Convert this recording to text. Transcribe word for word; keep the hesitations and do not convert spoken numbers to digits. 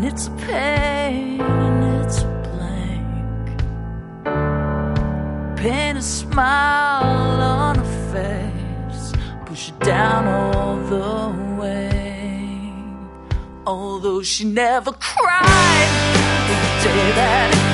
it's a pain and it's a blank. Paint a smile on her face, push it down all the way. Although she never cried the day that